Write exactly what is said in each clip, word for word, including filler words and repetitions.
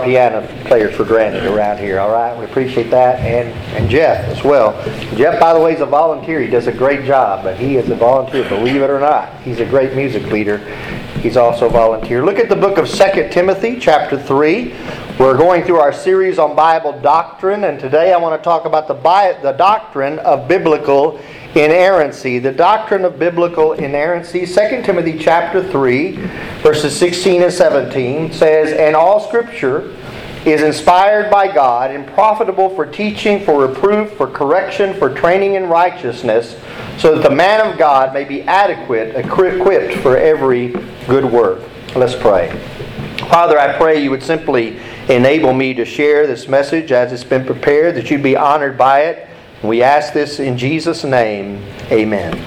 piano players for granted around here, all right? We appreciate that. And, and Jeff as well. Jeff, by the way, is a volunteer. He does a great job, but he is a volunteer, believe it or not. He's a great music leader. He's also a volunteer. Look at the book of Second Timothy, chapter three. We're going through our series on Bible doctrine, and today I want to talk about the, Bi- the doctrine of biblical inerrancy. The doctrine of biblical inerrancy. Second Timothy chapter three, verses sixteen and seventeen says, "And all Scripture is inspired by God and profitable for teaching, for reproof, for correction, for training in righteousness, so that the man of God may be adequate, equipped for every good work." Let's pray. Father, I pray you would simply enable me to share this message as it's been prepared, that you'd be honored by it. We ask this in Jesus' name. Amen.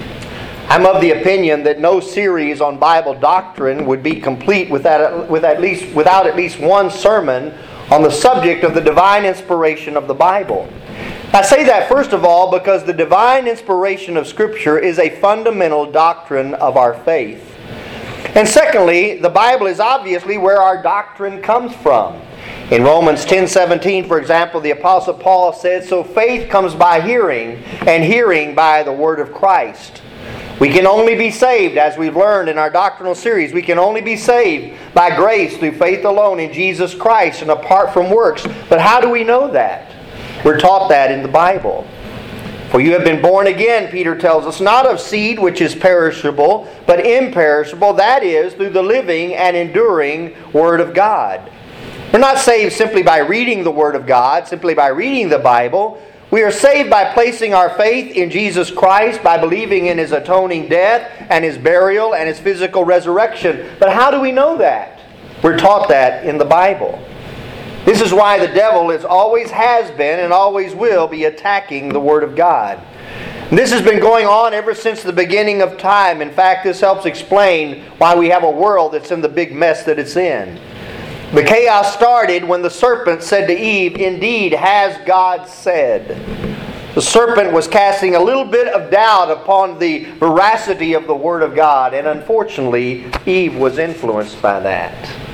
I'm of the opinion that no series on Bible doctrine would be complete without, with at least, without at least one sermon on the subject of the divine inspiration of the Bible. I say that first of all because the divine inspiration of Scripture is a fundamental doctrine of our faith. And secondly, the Bible is obviously where our doctrine comes from. In Romans ten seventeen, for example, the Apostle Paul said, "So faith comes by hearing, and hearing by the word of Christ." We can only be saved, as we've learned in our doctrinal series, we can only be saved by grace through faith alone in Jesus Christ and apart from works. But how do we know that? We're taught that in the Bible. "For you have been born again," Peter tells us, "not of seed which is perishable, but imperishable, that is, through the living and enduring Word of God." We're not saved simply by reading the Word of God, simply by reading the Bible. We are saved by placing our faith in Jesus Christ, by believing in His atoning death and His burial and His physical resurrection. But how do we know that? We're taught that in the Bible. This is why the devil is always has been and always will be attacking the Word of God. And this has been going on ever since the beginning of time. In fact, this helps explain why we have a world that's in the big mess that it's in. The chaos started when the serpent said to Eve, "Indeed, has God said." The serpent was casting a little bit of doubt upon the veracity of the Word of God, and unfortunately, Eve was influenced by that.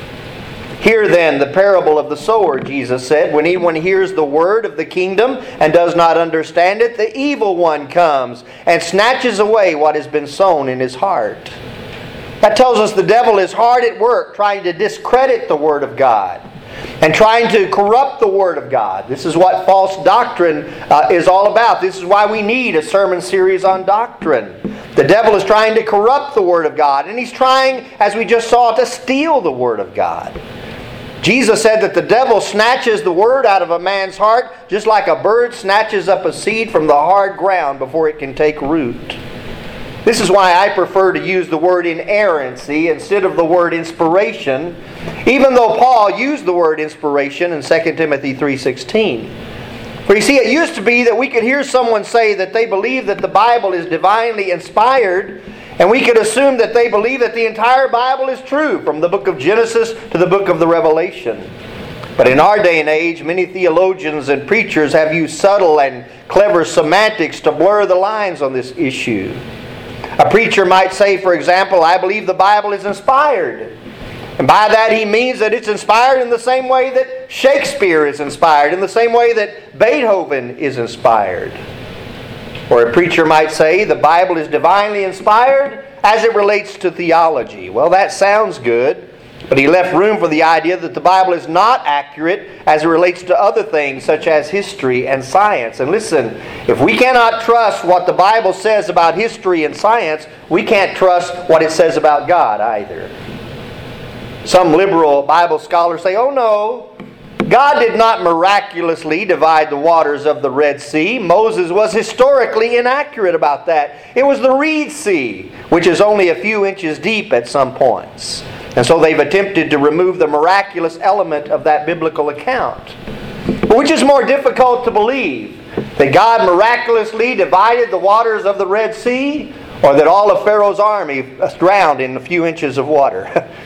"Hear then the parable of the sower," Jesus said. "When anyone hears the word of the kingdom and does not understand it, the evil one comes and snatches away what has been sown in his heart." That tells us the devil is hard at work trying to discredit the Word of God and trying to corrupt the Word of God. This is what false doctrine uh, is all about. This is why we need a sermon series on doctrine. The devil is trying to corrupt the Word of God, and he's trying, as we just saw, to steal the Word of God. Jesus said that the devil snatches the Word out of a man's heart just like a bird snatches up a seed from the hard ground before it can take root. This is why I prefer to use the word inerrancy instead of the word inspiration, even though Paul used the word inspiration in Second Timothy three sixteen. For you see, it used to be that we could hear someone say that they believe that the Bible is divinely inspired, and we could assume that they believe that the entire Bible is true, from the book of Genesis to the book of the Revelation. But in our day and age, many theologians and preachers have used subtle and clever semantics to blur the lines on this issue. A preacher might say, for example, "I believe the Bible is inspired." And by that he means that it's inspired in the same way that Shakespeare is inspired, in the same way that Beethoven is inspired. Or a preacher might say, "The Bible is divinely inspired as it relates to theology." Well, that sounds good, but he left room for the idea that the Bible is not accurate as it relates to other things such as history and science. And listen, if we cannot trust what the Bible says about history and science, we can't trust what it says about God either. Some liberal Bible scholars say, "Oh no, God did not miraculously divide the waters of the Red Sea. Moses was historically inaccurate about that. It was the Reed Sea, which is only a few inches deep at some points." And so they've attempted to remove the miraculous element of that biblical account. But which is more difficult to believe? That God miraculously divided the waters of the Red Sea, or that all of Pharaoh's army drowned in a few inches of water?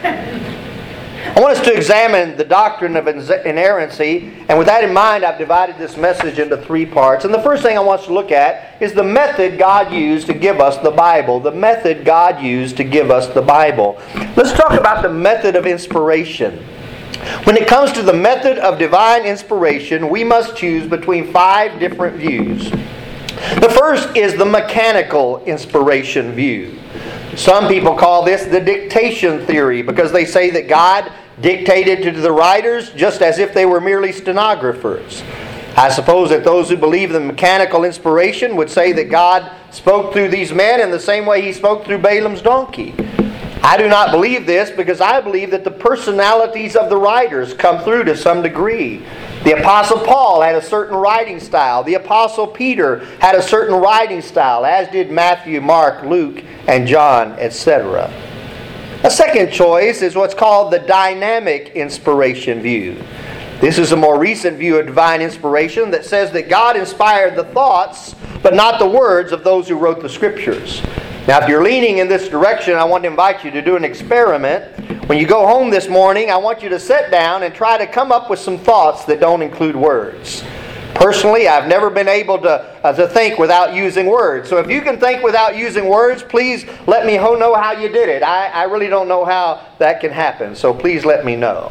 I want us to examine the doctrine of inerrancy, and with that in mind, I've divided this message into three parts. And the first thing I want us to look at is the method God used to give us the Bible. The method God used to give us the Bible. Let's talk about the method of inspiration. When it comes to the method of divine inspiration, we must choose between five different views. The first is the mechanical inspiration view. Some people call this the dictation theory because they say that God dictated to the writers just as if they were merely stenographers. I suppose that those who believe in mechanical inspiration would say that God spoke through these men in the same way He spoke through Balaam's donkey. I do not believe this because I believe that the personalities of the writers come through to some degree. The Apostle Paul had a certain writing style. The Apostle Peter had a certain writing style, as did Matthew, Mark, Luke, and John, et cetera. A second choice is what's called the dynamic inspiration view. This is a more recent view of divine inspiration that says that God inspired the thoughts, but not the words of those who wrote the Scriptures. Now, if you're leaning in this direction, I want to invite you to do an experiment. When you go home this morning, I want you to sit down and try to come up with some thoughts that don't include words. Personally, I've never been able to, uh, to think without using words. So if you can think without using words, please let me know how you did it. I, I really don't know how that can happen, so please let me know.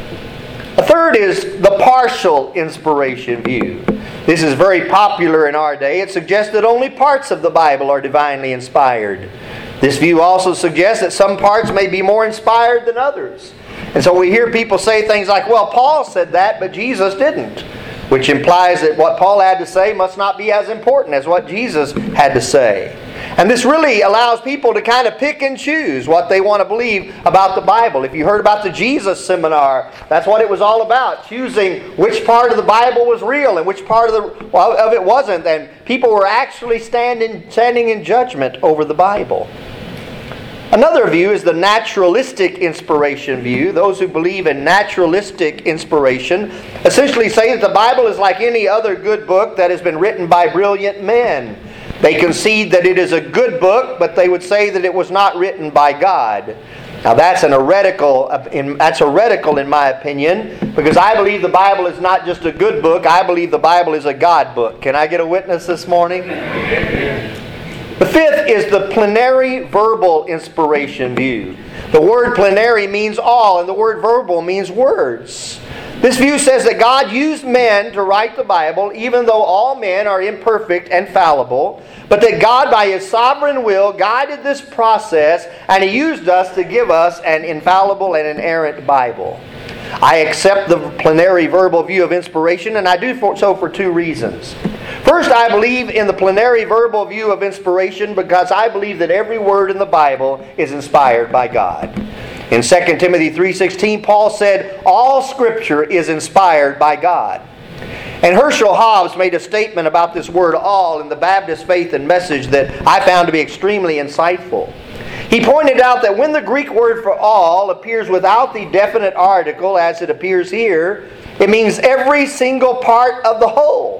A third is the partial inspiration view. This is very popular in our day. It suggests that only parts of the Bible are divinely inspired. This view also suggests that some parts may be more inspired than others. And so we hear people say things like, well, Paul said that, but Jesus didn't. Which implies that what Paul had to say must not be as important as what Jesus had to say. And this really allows people to kind of pick and choose what they want to believe about the Bible. If you heard about the Jesus Seminar, that's what it was all about. Choosing which part of the Bible was real and which part of, the, of it wasn't. And people were actually standing, standing in judgment over the Bible. Another view is the naturalistic inspiration view. Those who believe in naturalistic inspiration essentially say that the Bible is like any other good book that has been written by brilliant men. They concede that it is a good book, but they would say that it was not written by God. Now that's an heretical, that's heretical in my opinion, because I believe the Bible is not just a good book. I believe the Bible is a God book. Can I get a witness this morning? The fifth is the plenary verbal inspiration view. The word plenary means all, and the word verbal means words. This view says that God used men to write the Bible, even though all men are imperfect and fallible, but that God, by His sovereign will, guided this process, and He used us to give us an infallible and inerrant Bible. I accept the plenary verbal view of inspiration, and I do so for two reasons. First, I believe in the plenary verbal view of inspiration because I believe that every word in the Bible is inspired by God. In Second Timothy three sixteen, Paul said, all Scripture is inspired by God. And Herschel Hobbs made a statement about this word all in the Baptist Faith and Message that I found to be extremely insightful. He pointed out that when the Greek word for all appears without the definite article as it appears here, it means every single part of the whole.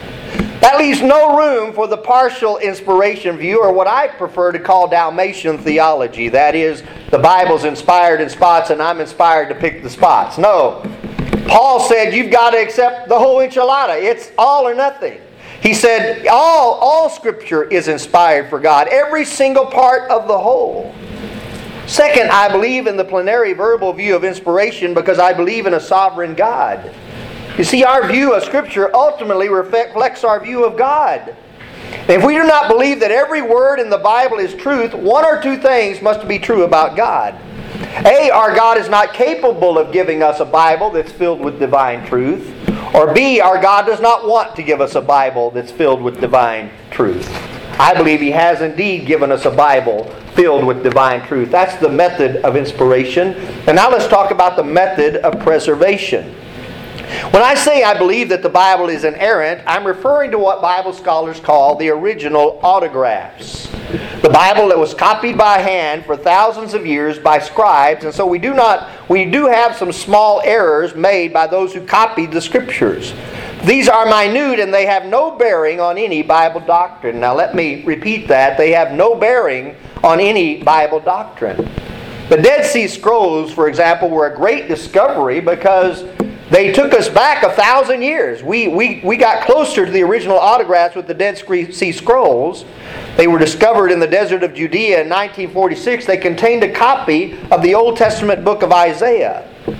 That leaves no room for the partial inspiration view, or what I prefer to call Dalmatian theology. That is, the Bible's inspired in spots and I'm inspired to pick the spots. No. Paul said you've got to accept the whole enchilada. It's all or nothing. He said all, all Scripture is inspired for God. Every single part of the whole. Second, I believe in the plenary verbal view of inspiration because I believe in a sovereign God. You see, our view of Scripture ultimately reflects our view of God. And if we do not believe that every word in the Bible is truth, one or two things must be true about God. A, our God is not capable of giving us a Bible that's filled with divine truth. Or B, our God does not want to give us a Bible that's filled with divine truth. I believe He has indeed given us a Bible filled with divine truth. That's the method of inspiration. And now let's talk about the method of preservation. When I say I believe that the Bible is inerrant, I'm referring to what Bible scholars call the original autographs. The Bible that was copied by hand for thousands of years by scribes, and so we do not we do have some small errors made by those who copied the Scriptures. These are minute and they have no bearing on any Bible doctrine. Now let me repeat that. They have no bearing on any Bible doctrine. The Dead Sea Scrolls, for example, were a great discovery because they took us back a thousand years. We, we, we got closer to the original autographs with the Dead Sea Scrolls. They were discovered in the desert of Judea in nineteen forty-six. They contained a copy of the Old Testament book of Isaiah.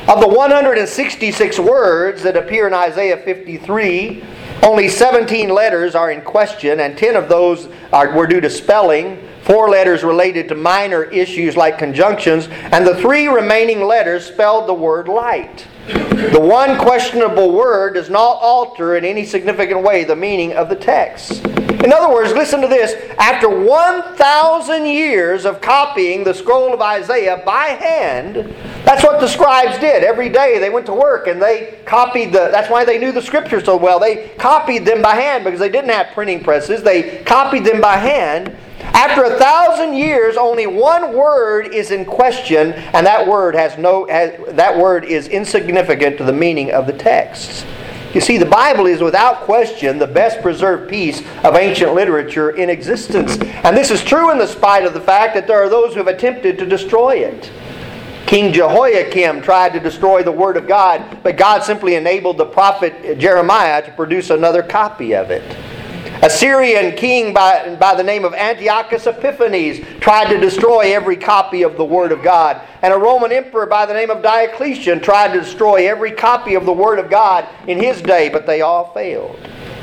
Of the one hundred sixty-six words that appear in Isaiah fifty-three, only seventeen letters are in question, and ten of those are, were due to spelling. Four letters related to minor issues like conjunctions, and the three remaining letters spelled the word light. The one questionable word does not alter in any significant way the meaning of the text. In other words, listen to this. After one thousand years of copying the scroll of Isaiah by hand, that's what the scribes did. Every day they went to work and they copied the... That's why they knew the Scriptures so well. They copied them by hand because they didn't have printing presses. They copied them by hand. After a thousand years, only one word is in question, and that word has no. Has, that word is insignificant to the meaning of the text. You see, the Bible is without question the best preserved piece of ancient literature in existence, and this is true in the spite of the fact that there are those who have attempted to destroy it. King Jehoiakim tried to destroy the Word of God, but God simply enabled the prophet Jeremiah to produce another copy of it. A Syrian king by, by the name of Antiochus Epiphanes tried to destroy every copy of the Word of God. And a Roman emperor by the name of Diocletian tried to destroy every copy of the Word of God in his day, but they all failed.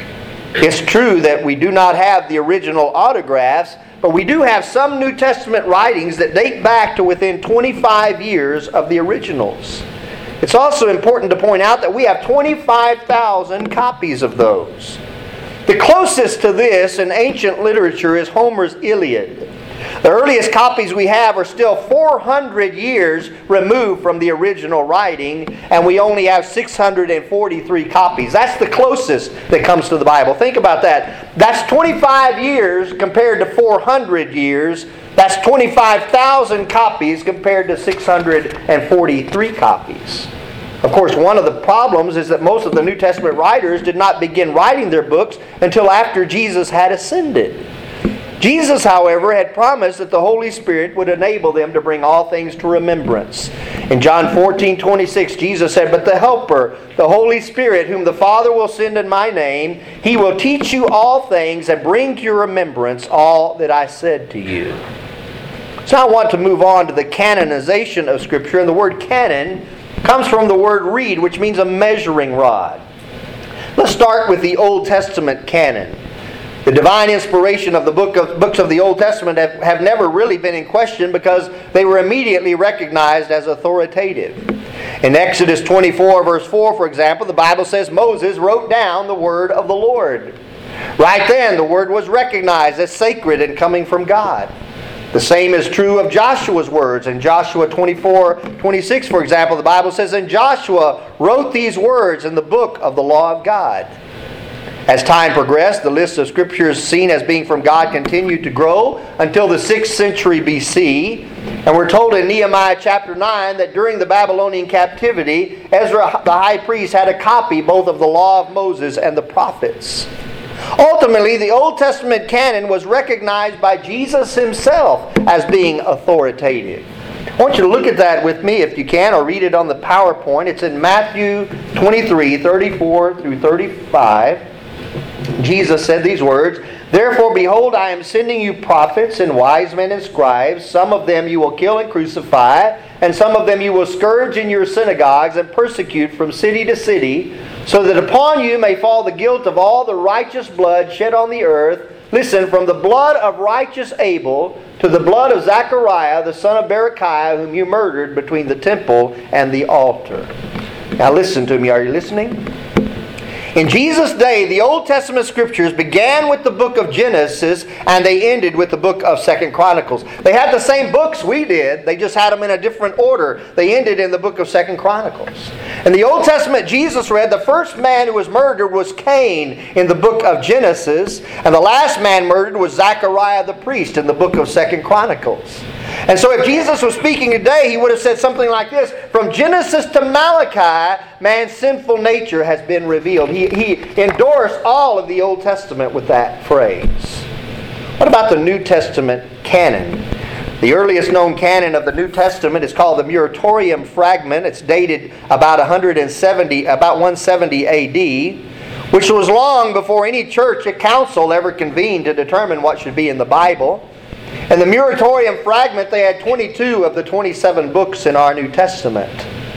It's true that we do not have the original autographs, but we do have some New Testament writings that date back to within twenty-five years of the originals. It's also important to point out that we have twenty-five thousand copies of those. The closest to this in ancient literature is Homer's Iliad. The earliest copies we have are still four hundred years removed from the original writing, and we only have six hundred forty-three copies. That's the closest that comes to the Bible. Think about that. That's twenty-five years compared to four hundred years. That's twenty-five thousand copies compared to six hundred forty-three copies. Of course, one of the problems is that most of the New Testament writers did not begin writing their books until after Jesus had ascended. Jesus, however, had promised that the Holy Spirit would enable them to bring all things to remembrance. In John fourteen twenty-six, Jesus said, "But the Helper, the Holy Spirit, whom the Father will send in my name, He will teach you all things and bring to your remembrance all that I said to you." So I want to move on to the canonization of Scripture. And the word canon comes from the word reed, which means a measuring rod. Let's start with the Old Testament canon. The divine inspiration of the book of, books of the Old Testament have, have never really been in question because they were immediately recognized as authoritative. In Exodus twenty-four, verse four, for example, the Bible says Moses wrote down the word of the Lord. Right then, the word was recognized as sacred and coming from God. The same is true of Joshua's words. In Joshua twenty-four twenty-six, for example, the Bible says, "And Joshua wrote these words in the book of the law of God." As time progressed, the list of scriptures seen as being from God continued to grow until the sixth century B C. And we're told in Nehemiah chapter nine that during the Babylonian captivity, Ezra the high priest had a copy both of the law of Moses and the prophets. Ultimately, the Old Testament canon was recognized by Jesus Himself as being authoritative. I want you to look at that with me if you can, or read it on the PowerPoint. It's in Matthew twenty-three, thirty-four through thirty-five. Jesus said these words, "Therefore, behold, I am sending you prophets and wise men and scribes. Some of them you will kill and crucify, and some of them you will scourge in your synagogues and persecute from city to city, so that upon you may fall the guilt of all the righteous blood shed on the earth. Listen, from the blood of righteous Abel to the blood of Zechariah, the son of Berechiah, whom you murdered between the temple and the altar." Now listen to me. Are you listening? In Jesus' day, the Old Testament Scriptures began with the book of Genesis and they ended with the book of Second Chronicles. They had the same books we did, they just had them in a different order. They ended in the book of Second Chronicles. In the Old Testament, Jesus read the first man who was murdered was Cain in the book of Genesis, and the last man murdered was Zechariah the priest in the book of Second Chronicles. And so if Jesus was speaking today, He would have said something like this: from Genesis to Malachi, man's sinful nature has been revealed. He, he endorsed all of the Old Testament with that phrase. What about the New Testament canon? The earliest known canon of the New Testament is called the Muratorian Fragment. It's dated about one hundred seventy, about one seventy A D, which was long before any church or council ever convened to determine what should be in the Bible. In the Muratorian Fragment, they had twenty-two of the twenty-seven books in our New Testament.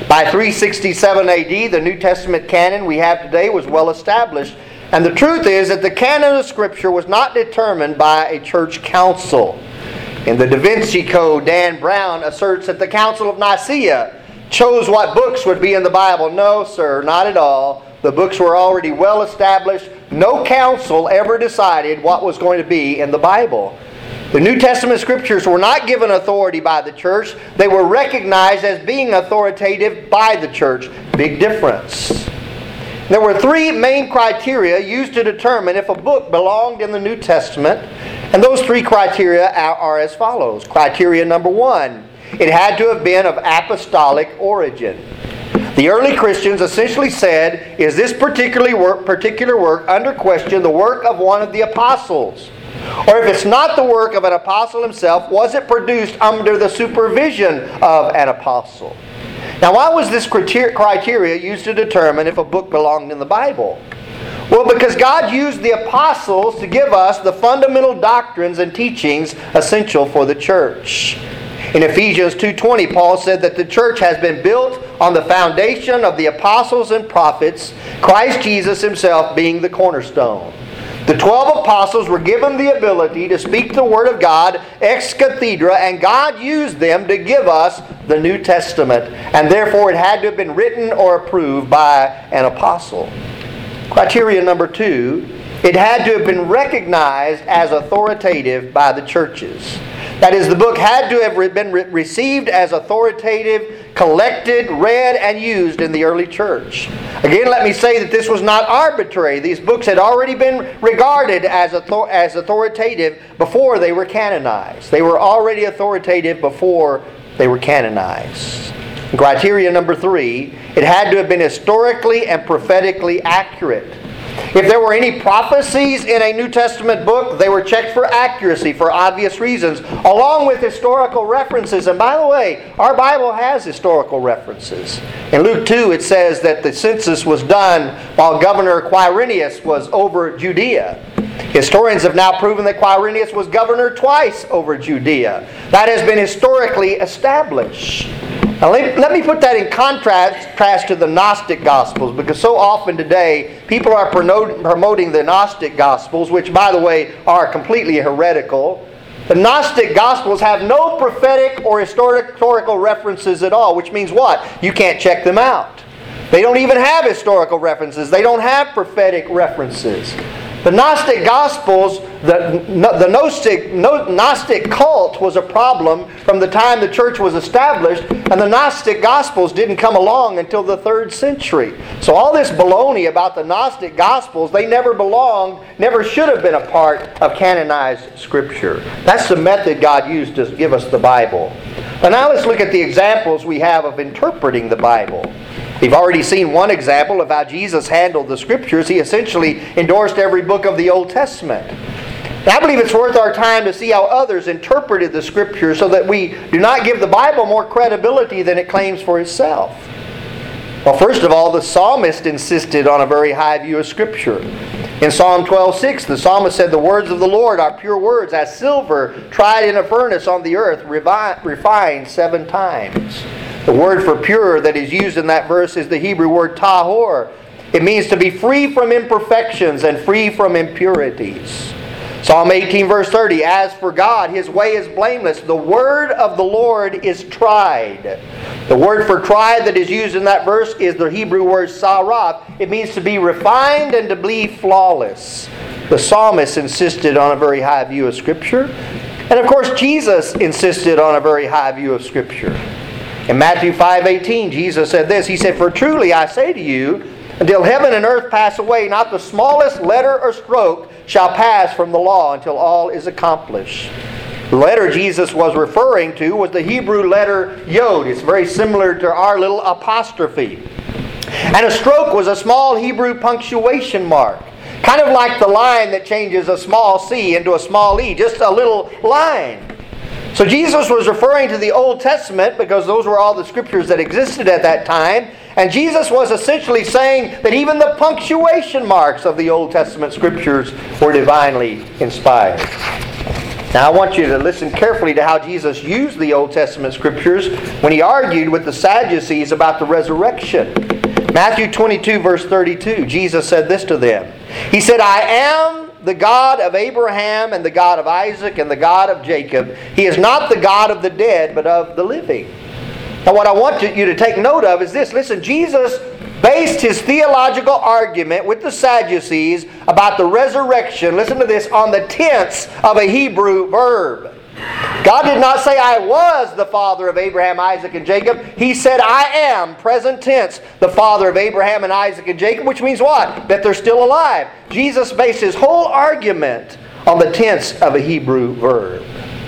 By three sixty-seven A D, the New Testament canon we have today was well established. And the truth is that the canon of Scripture was not determined by a church council. In the Da Vinci Code, Dan Brown asserts that the Council of Nicaea chose what books would be in the Bible. No, sir, not at all. The books were already well established. No council ever decided what was going to be in the Bible. The New Testament Scriptures were not given authority by the church. They were recognized as being authoritative by the church. Big difference. There were three main criteria used to determine if a book belonged in the New Testament. And those three criteria are, are as follows. Criteria number one, it had to have been of apostolic origin. The early Christians essentially said, is this particular work, particular work under question the work of one of the apostles? Or if it's not the work of an apostle himself, was it produced under the supervision of an apostle? Now, why was this criteria used to determine if a book belonged in the Bible? Well, because God used the apostles to give us the fundamental doctrines and teachings essential for the church. In Ephesians two twenty, Paul said that the church has been built on the foundation of the apostles and prophets, Christ Jesus himself being the cornerstone. The twelve apostles were given the ability to speak the Word of God ex cathedra, and God used them to give us the New Testament. And therefore it had to have been written or approved by an apostle. Criteria number two, it had to have been recognized as authoritative by the churches. That is, the book had to have been received as authoritative, collected, read, and used in the early church. Again, let me say that this was not arbitrary. These books had already been regarded as author- as authoritative before they were canonized. They were already authoritative before they were canonized. Criteria number three, it had to have been historically and prophetically accurate. If there were any prophecies in a New Testament book, they were checked for accuracy for obvious reasons, along with historical references. And by the way, our Bible has historical references. In Luke two, it says that the census was done while Governor Quirinius was over Judea. Historians have now proven that Quirinius was governor twice over Judea. That has been historically established. Now let, let me put that in contrast, contrast to the Gnostic Gospels, because so often today people are promoting the Gnostic Gospels, which by the way are completely heretical. The Gnostic Gospels have no prophetic or historical references at all, which means what? You can't check them out. They don't even have historical references. They don't have prophetic references. The Gnostic Gospels, the, the Gnostic, Gnostic cult was a problem from the time the church was established, and the Gnostic Gospels didn't come along until the third century. So all this baloney about the Gnostic Gospels, they never belonged, never should have been a part of canonized Scripture. That's the method God used to give us the Bible. But now let's look at the examples we have of interpreting the Bible. We've already seen one example of how Jesus handled the Scriptures. He essentially endorsed every book of the Old Testament. And I believe it's worth our time to see how others interpreted the Scriptures so that we do not give the Bible more credibility than it claims for itself. Well, first of all, the psalmist insisted on a very high view of Scripture. In Psalm twelve six, the psalmist said, "The words of the Lord are pure words, as silver tried in a furnace on the earth, refined seven times." The word for pure that is used in that verse is the Hebrew word tahor. It means to be free from imperfections and free from impurities. Psalm eighteen verse thirty, "As for God, His way is blameless. The word of the Lord is tried." The word for tried that is used in that verse is the Hebrew word saraf. It means to be refined and to be flawless. The psalmist insisted on a very high view of Scripture. And of course, Jesus insisted on a very high view of Scripture. In Matthew five eighteen, Jesus said this. He said, "For truly I say to you, until heaven and earth pass away, not the smallest letter or stroke shall pass from the law until all is accomplished." The letter Jesus was referring to was the Hebrew letter Yod. It's very similar to our little apostrophe. And a stroke was a small Hebrew punctuation mark. Kind of like the line that changes a small C into a small E. Just a little line. So Jesus was referring to the Old Testament because those were all the Scriptures that existed at that time. And Jesus was essentially saying that even the punctuation marks of the Old Testament Scriptures were divinely inspired. Now I want you to listen carefully to how Jesus used the Old Testament Scriptures when He argued with the Sadducees about the resurrection. Matthew twenty-two verse thirty-two, Jesus said this to them. He said, I am the God of Abraham and the God of Isaac and the God of Jacob. He is not the God of the dead, but of the living. Now what I want you to take note of is this. Listen, Jesus based His theological argument with the Sadducees about the resurrection, listen to this, on the tense of a Hebrew verb. God did not say, I was the father of Abraham, Isaac, and Jacob. He said, I am, present tense, the father of Abraham and Isaac and Jacob, which means what? That they're still alive. Jesus based His whole argument on the tense of a Hebrew verb.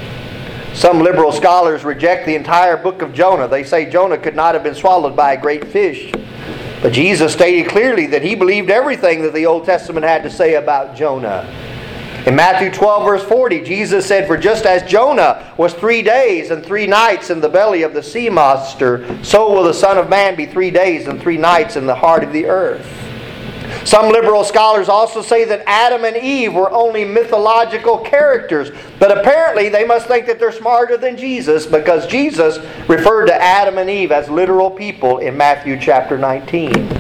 Some liberal scholars reject the entire book of Jonah. They say Jonah could not have been swallowed by a great fish. But Jesus stated clearly that He believed everything that the Old Testament had to say about Jonah. In Matthew twelve verse forty, Jesus said, for just as Jonah was three days and three nights in the belly of the sea monster, so will the Son of Man be three days and three nights in the heart of the earth. Some liberal scholars also say that Adam and Eve were only mythological characters, but apparently they must think that they're smarter than Jesus, because Jesus referred to Adam and Eve as literal people in Matthew chapter nineteen.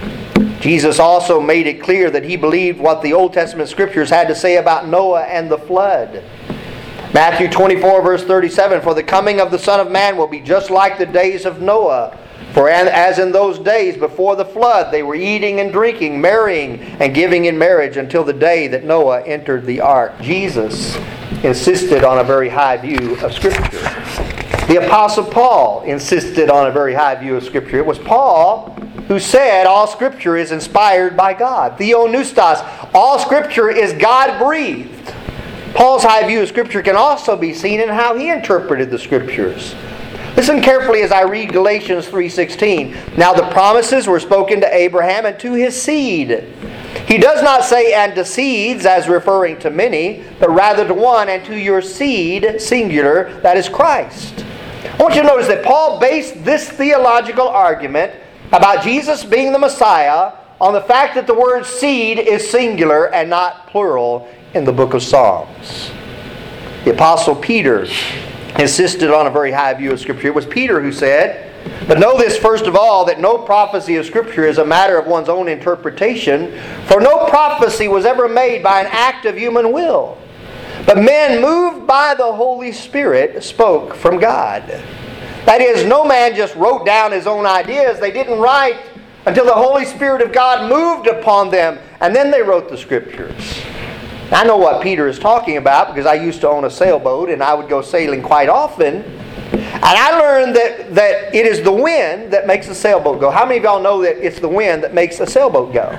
Jesus also made it clear that He believed what the Old Testament Scriptures had to say about Noah and the flood. Matthew twenty-four verse thirty-seven, for the coming of the Son of Man will be just like the days of Noah. For as in those days before the flood, they were eating and drinking, marrying and giving in marriage until the day that Noah entered the ark. Jesus insisted on a very high view of Scripture. The Apostle Paul insisted on a very high view of Scripture. It was Paul who said all Scripture is inspired by God. Theopneustos, all Scripture is God-breathed. Paul's high view of Scripture can also be seen in how he interpreted the Scriptures. Listen carefully as I read Galatians three sixteen. Now the promises were spoken to Abraham and to his seed. He does not say, and to seeds, as referring to many, but rather to one, and to your seed, singular, that is Christ. I want you to notice that Paul based this theological argument about Jesus being the Messiah on the fact that the word seed is singular and not plural in the book of Psalms. The Apostle Peter insisted on a very high view of Scripture. It was Peter who said, but know this first of all, that no prophecy of Scripture is a matter of one's own interpretation, for no prophecy was ever made by an act of human will. But men moved by the Holy Spirit spoke from God. That is, no man just wrote down his own ideas. They didn't write until the Holy Spirit of God moved upon them, and then they wrote the Scriptures. I know what Peter is talking about because I used to own a sailboat and I would go sailing quite often. And I learned that, that it is the wind that makes a sailboat go. How many of y'all know that it's the wind that makes a sailboat go?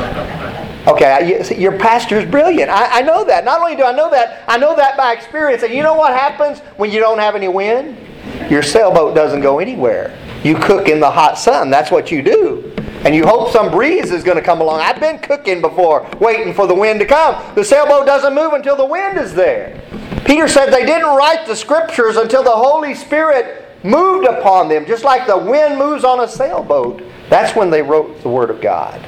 Okay, your pastor is brilliant. I, I know that. Not only do I know that, I know that by experience. And you know what happens when you don't have any wind? Your sailboat doesn't go anywhere. You cook in the hot sun. That's what you do. And you hope some breeze is going to come along. I've been cooking before, waiting for the wind to come. The sailboat doesn't move until the wind is there. Peter said they didn't write the Scriptures until the Holy Spirit moved upon them. Just like the wind moves on a sailboat, that's when they wrote the Word of God.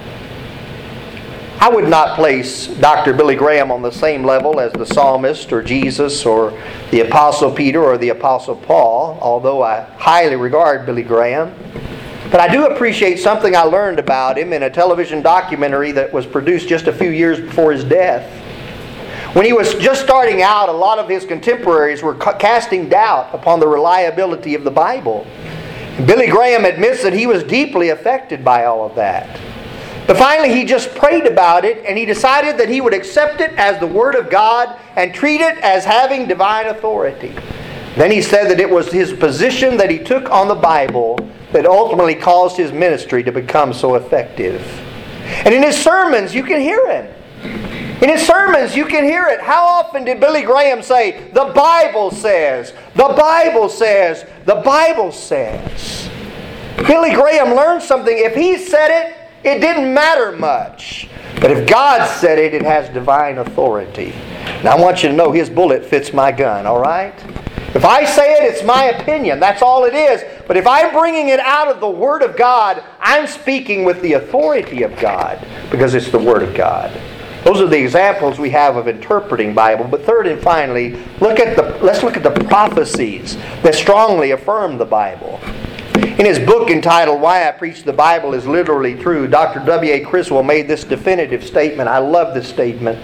I would not place Doctor Billy Graham on the same level as the psalmist or Jesus or the Apostle Peter or the Apostle Paul, although I highly regard Billy Graham. But I do appreciate something I learned about him in a television documentary that was produced just a few years before his death. When he was just starting out, a lot of his contemporaries were casting doubt upon the reliability of the Bible. Billy Graham admits that he was deeply affected by all of that. But finally he just prayed about it and he decided that he would accept it as the Word of God and treat it as having divine authority. Then he said that it was his position that he took on the Bible that ultimately caused his ministry to become so effective. And in his sermons, you can hear him. In his sermons, you can hear it. How often did Billy Graham say, the Bible says, the Bible says, the Bible says. Billy Graham learned something. If he said it, it didn't matter much. But if God said it, it has divine authority. And I want you to know his bullet fits my gun, all right? If I say it, it's my opinion. That's all it is. But if I'm bringing it out of the Word of God, I'm speaking with the authority of God because it's the Word of God. Those are the examples we have of interpreting Bible. But third and finally, look at the let's look at the prophecies that strongly affirm the Bible. In his book entitled Why I Preach the Bible is Literally True, Doctor W A Criswell made this definitive statement. I love this statement.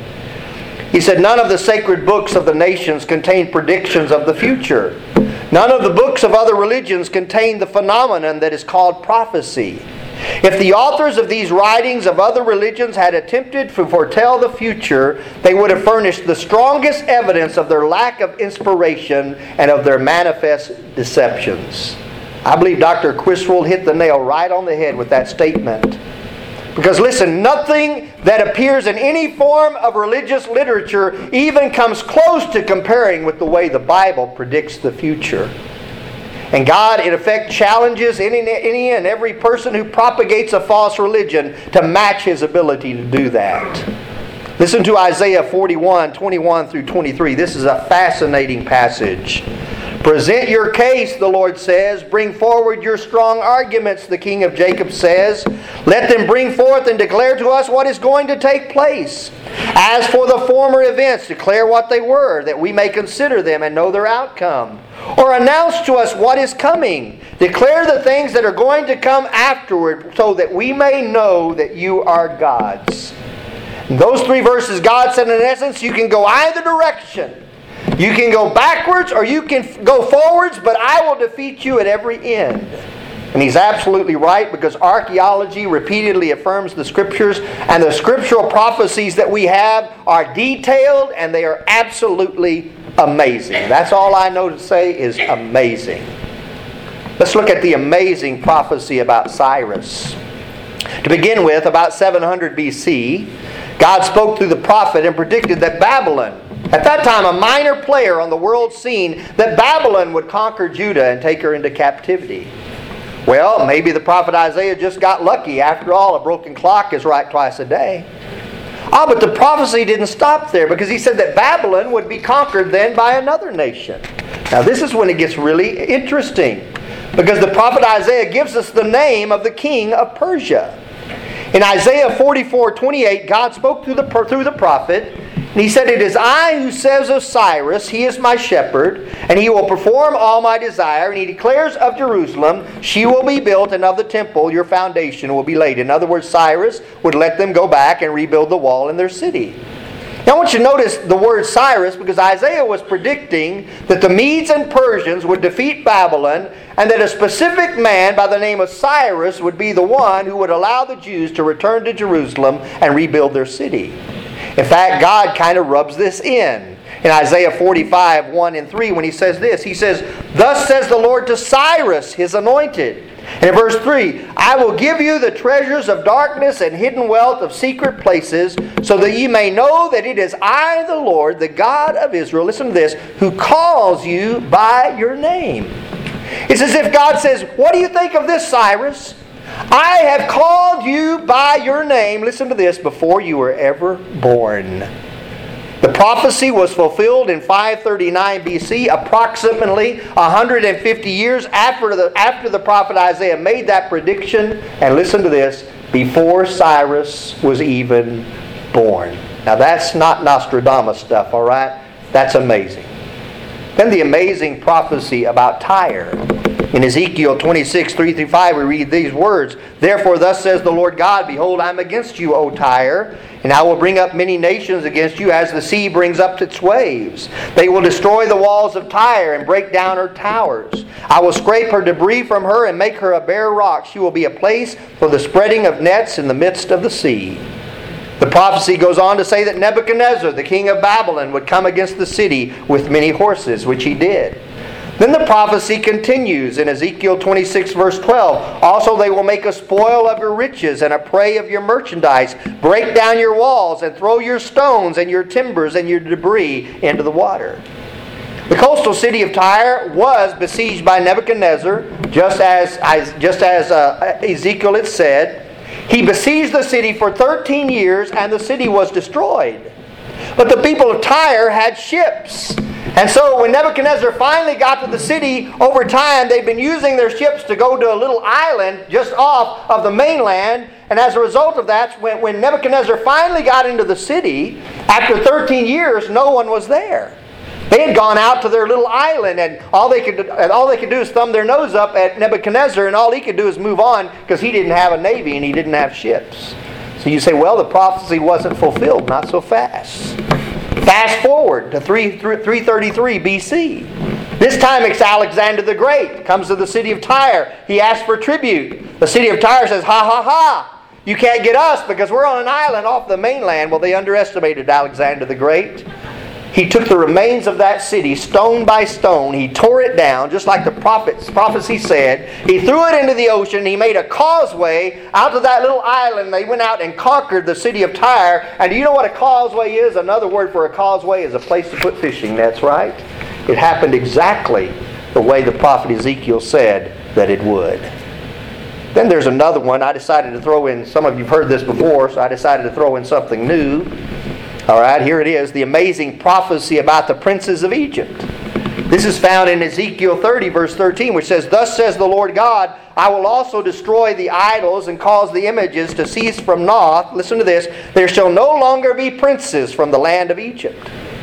He said, "None of the sacred books of the nations contain predictions of the future. None of the books of other religions contain the phenomenon that is called prophecy. If the authors of these writings of other religions had attempted to foretell the future, they would have furnished the strongest evidence of their lack of inspiration and of their manifest deceptions." I believe Doctor Criswell hit the nail right on the head with that statement. Because listen, nothing that appears in any form of religious literature even comes close to comparing with the way the Bible predicts the future. And God, in effect, challenges any, any and every person who propagates a false religion to match His ability to do that. Listen to Isaiah forty-one, twenty-one through twenty-three. This is a fascinating passage. "Present your case," the Lord says. "Bring forward your strong arguments," the King of Jacob says. "Let them bring forth and declare to us what is going to take place. As for the former events, declare what they were, that we may consider them and know their outcome. Or announce to us what is coming. Declare the things that are going to come afterward, so that we may know that you are God's." In those three verses, God said, in essence, you can go either direction. You can go backwards or you can go forwards, but I will defeat you at every end. And He's absolutely right, because archaeology repeatedly affirms the Scriptures, and the scriptural prophecies that we have are detailed and they are absolutely amazing. That's all I know to say is amazing. Let's look at the amazing prophecy about Cyrus. To begin with, about seven hundred B C, God spoke through the prophet and predicted that Babylon, at that time a minor player on the world scene, that Babylon would conquer Judah and take her into captivity. Well, maybe the prophet Isaiah just got lucky. After all, a broken clock is right twice a day. Ah, but the prophecy didn't stop there, because he said that Babylon would be conquered then by another nation. Now this is when it gets really interesting, because the prophet Isaiah gives us the name of the king of Persia. In Isaiah forty-four twenty-eight, God spoke through the, through the prophet, and He said, "It is I who says of Cyrus, he is my shepherd, and he will perform all my desire." And He declares of Jerusalem, "She will be built, and of the temple your foundation will be laid." In other words, Cyrus would let them go back and rebuild the wall in their city. Now I want you to notice the word Cyrus, because Isaiah was predicting that the Medes and Persians would defeat Babylon, and that a specific man by the name of Cyrus would be the one who would allow the Jews to return to Jerusalem and rebuild their city. In fact, God kind of rubs this in. In Isaiah forty-five, one and three, when He says this, He says, "Thus says the Lord to Cyrus, His anointed." And in verse three, "I will give you the treasures of darkness and hidden wealth of secret places, so that ye may know that it is I, the Lord, the God of Israel," listen to this, "who calls you by your name." It's as if God says, "What do you think of this, Cyrus? I have called you by your name," listen to this, "before you were ever born." The prophecy was fulfilled in five thirty-nine B C, approximately one hundred fifty years after the, after the prophet Isaiah made that prediction. And listen to this, before Cyrus was even born. Now that's not Nostradamus stuff, all right? That's amazing. Then the amazing prophecy about Tyre. In Ezekiel twenty-six, three through five, we read these words, "Therefore thus says the Lord God, Behold, I am against you, O Tyre, and I will bring up many nations against you, as the sea brings up its waves. They will destroy the walls of Tyre and break down her towers. I will scrape her debris from her and make her a bare rock. She will be a place for the spreading of nets in the midst of the sea." The prophecy goes on to say that Nebuchadnezzar, the king of Babylon, would come against the city with many horses, which he did. Then the prophecy continues in Ezekiel twenty-six, verse twelve. "Also they will make a spoil of your riches and a prey of your merchandise, break down your walls and throw your stones and your timbers and your debris into the water." The coastal city of Tyre was besieged by Nebuchadnezzar, just as, just as uh, Ezekiel had said. He besieged the city for thirteen years, and the city was destroyed. But the people of Tyre had ships. And so when Nebuchadnezzar finally got to the city, over time they'd been using their ships to go to a little island just off of the mainland. And as a result of that, when, when Nebuchadnezzar finally got into the city, after thirteen years, no one was there. They had gone out to their little island, and all they could and all they could do is thumb their nose up at Nebuchadnezzar, and all he could do is move on because he didn't have a navy and he didn't have ships. So you say, well, the prophecy wasn't fulfilled. Not so fast. Fast forward to three thirty-three B C. This time it's Alexander the Great. Comes to the city of Tyre. He asks for tribute. The city of Tyre says, ha ha ha. You can't get us because we're on an island off the mainland. Well, they underestimated Alexander the Great. He took the remains of that city stone by stone. He tore it down, just like the prophets, prophecy said. He threw it into the ocean. He made a causeway out to that little island. They went out and conquered the city of Tyre. And do you know what a causeway is? Another word for a causeway is a place to put fishing nets, right? It happened exactly the way the prophet Ezekiel said that it would. Then there's another one. I decided to throw in, some of you have heard this before, so I decided to throw in something new. All right, here it is, the amazing prophecy about the princes of Egypt. This is found in Ezekiel thirty, verse thirteen, which says, Thus says the Lord God, I will also destroy the idols and cause the images to cease from Noth. Listen to this. There shall no longer be princes from the land of Egypt.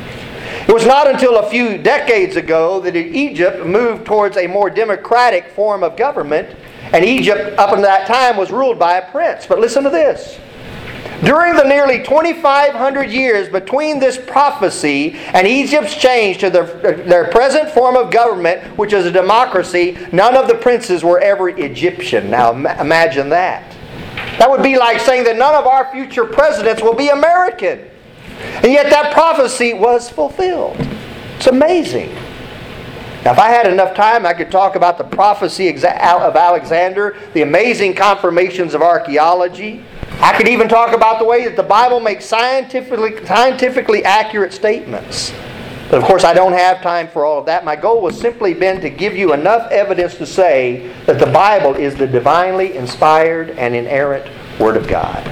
It was not until a few decades ago that Egypt moved towards a more democratic form of government, and Egypt up until that time was ruled by a prince. But listen to this. During the nearly twenty-five hundred years between this prophecy and Egypt's change to their, their present form of government, which is a democracy, none of the princes were ever Egyptian. Now imagine that. That would be like saying that none of our future presidents will be American. And yet that prophecy was fulfilled. It's amazing. Now if I had enough time, I could talk about the prophecy of Alexander, the amazing confirmations of archaeology. I could even talk about the way that the Bible makes scientifically, scientifically accurate statements. But of course I don't have time for all of that. My goal was simply been to give you enough evidence to say that the Bible is the divinely inspired and inerrant Word of God.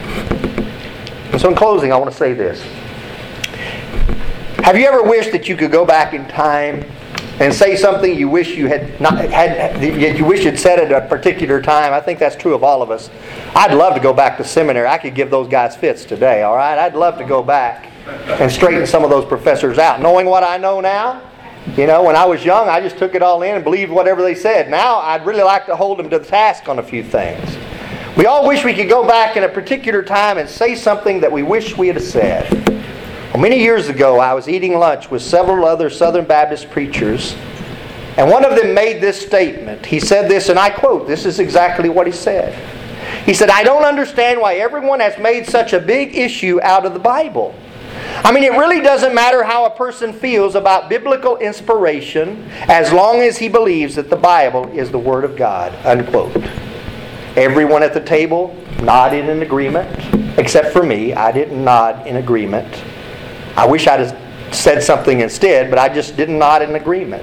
And so in closing, I want to say this. Have you ever wished that you could go back in time and say something you wish you had not had you wish you'd said at a particular time? I think that's true of all of us. I'd love to go back to seminary. I could give those guys fits today, all right? I'd love to go back and straighten some of those professors out. Knowing what I know now, you know, when I was young, I just took it all in and believed whatever they said. Now, I'd really like to hold them to the task on a few things. We all wish we could go back in a particular time and say something that we wish we had said. Well, many years ago, I was eating lunch with several other Southern Baptist preachers, and one of them made this statement. He said this, and I quote, this is exactly what he said. He said, I don't understand why everyone has made such a big issue out of the Bible. I mean, it really doesn't matter how a person feels about biblical inspiration as long as he believes that the Bible is the Word of God, unquote. Everyone at the table nodded in agreement, except for me. I didn't nod in agreement. I wish I'd have said something instead, but I just didn't nod in agreement.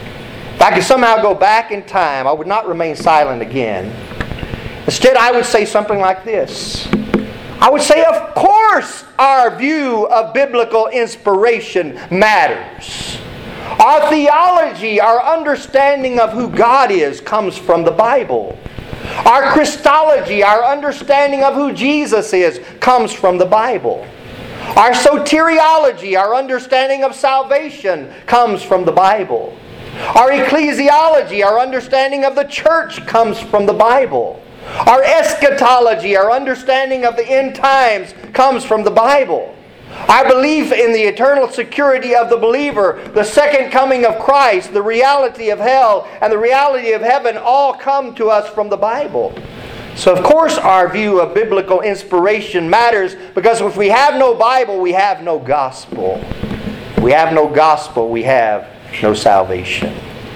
If I could somehow go back in time, I would not remain silent again. Instead, I would say something like this. I would say, of course, our view of biblical inspiration matters. Our theology, our understanding of who God is, comes from the Bible. Our Christology, our understanding of who Jesus is, comes from the Bible. Our soteriology, our understanding of salvation, comes from the Bible. Our ecclesiology, our understanding of the church, comes from the Bible. Our eschatology, our understanding of the end times, comes from the Bible. Our belief in the eternal security of the believer, the second coming of Christ, the reality of hell, and the reality of heaven all come to us from the Bible. So of course our view of biblical inspiration matters, because if we have no Bible, we have no gospel. If we have no gospel, we have no salvation.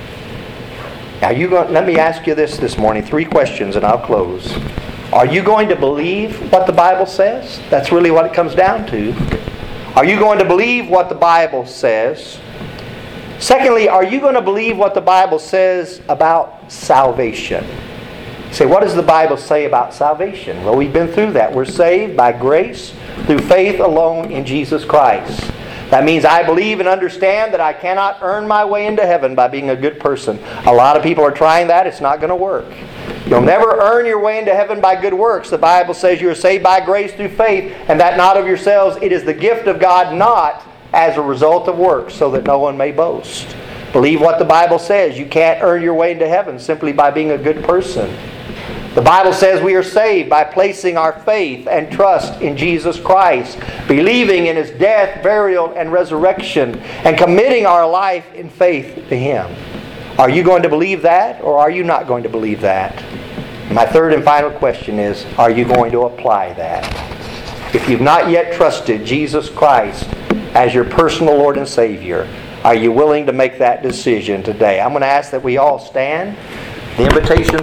Now you go, let me ask you this this morning, three questions and I'll close. Are you going to believe what the Bible says? That's really what it comes down to. Are you going to believe what the Bible says? Secondly, are you going to believe what the Bible says about salvation? You say, what does the Bible say about salvation? Well, we've been through that. We're saved by grace through faith alone in Jesus Christ. That means I believe and understand that I cannot earn my way into heaven by being a good person. A lot of people are trying that. It's not going to work. You'll never earn your way into heaven by good works. The Bible says you are saved by grace through faith, and that not of yourselves. It is the gift of God, not as a result of works, so that no one may boast. Believe what the Bible says. You can't earn your way into heaven simply by being a good person. The Bible says we are saved by placing our faith and trust in Jesus Christ, believing in His death, burial, and resurrection, and committing our life in faith to Him. Are you going to believe that, or are you not going to believe that? My third and final question is, are you going to apply that? If you've not yet trusted Jesus Christ as your personal Lord and Savior, are you willing to make that decision today? I'm going to ask that we all stand. The invitation